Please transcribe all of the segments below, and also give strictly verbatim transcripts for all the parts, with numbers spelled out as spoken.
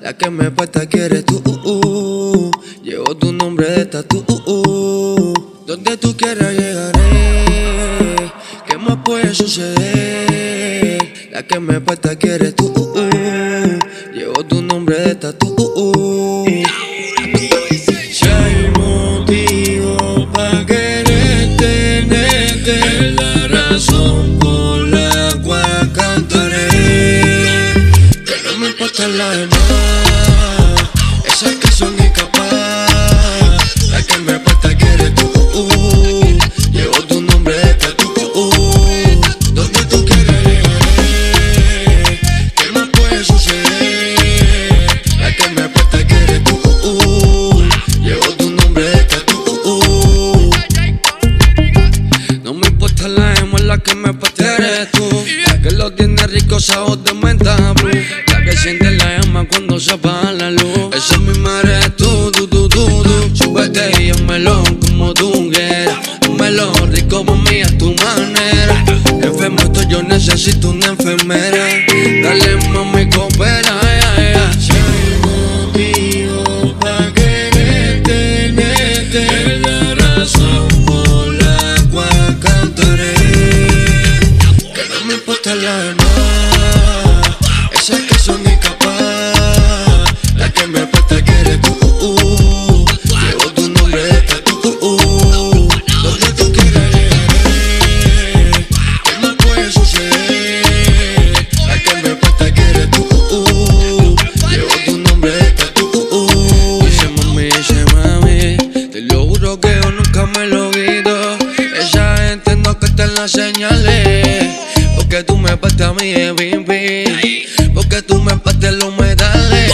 La que me falta quieres tú. Uh, uh. Llevo tu nombre de tatu. Uh, uh. Donde tú quieras llegaré. ¿Qué más puede suceder? La que me falta quieres tú. Uh, uh. Llevo tu nombre de tatu. Uh, uh. Si hay motivo pa' querer tenerte, es la razón por la cual cantaré. Que no me importa la demás, esas que son incapaz. La que me falta quieres tú. Uh, uh. Llevo tu nombre de tatu. Uh, uh. Donde tú quieras llegaré. ¿Qué más puede suceder? La que me falta quieres tú. Uh, uh. Llevo tu nombre de tatu. Uh, uh. No me importa la emo, la que me falta eres tú. La que lo tiene rico, sabor de menta blue. La que siente la llama cuando se apaga la luz. Esa es mi madre, tú, tú, tú, tú, tú. Súbete y házmelo como tú quieras. Házmelo rico por mí a tu manera. Enfermo estoy, yo necesito una enfermera. Dale mami, coopera, ya, ya. Si hay motivo pa' querer tenerte, es la razón por la cual cantaré. Que no me importa la demás, esas que son incapaz. La que me falta quieres tú. Uh, uh. Llevo tu nombre de tatu. Uh, uh. Donde tú quieras llegaré. ¿Qué más puede suceder? La que me falta quieres tú. Uh, uh. Llevo tu nombre de tatu. Uh, uh. Dice mami, dice mami, te lo juro que yo nunca me lo quito. Esa gente no capta las señales, porque tú me partes a mí, baby. Porque tú me partes los metales.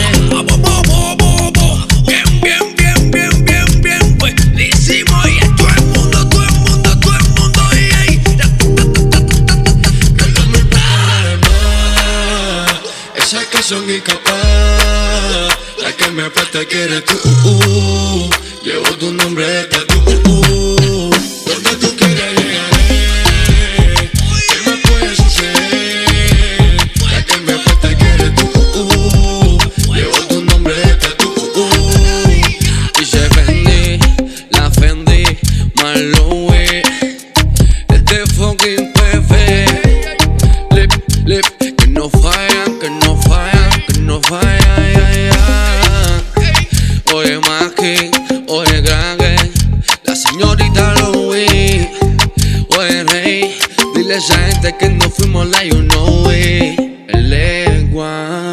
Bien, bien, bien, bien, bien, bien, buenísimo. Y a todo el mundo, todo el mundo, todo el mundo. Y ahí. Que no me importa la demás, esas que son incapaz. La que me falta quieres tú. Uh, uh. Llevo tu nombre de tatu. Uh, uh. Donde tú quieras llegaré. ¿Qué más puede suceder? La que me falta quieres tú. Uh, uh. Llevo tu nombre de tatu. Uh, uh. Dice Fendi, la Fendi, Marlowe. Este fucking pepe. Lip, lip, que no fallan, que no fallan, que no fallan, ya, ya. Oye Maki, oye Kraken, la señorita Louis. Oye Rey, dile a esa gente que no fuimos la you know it. El legua.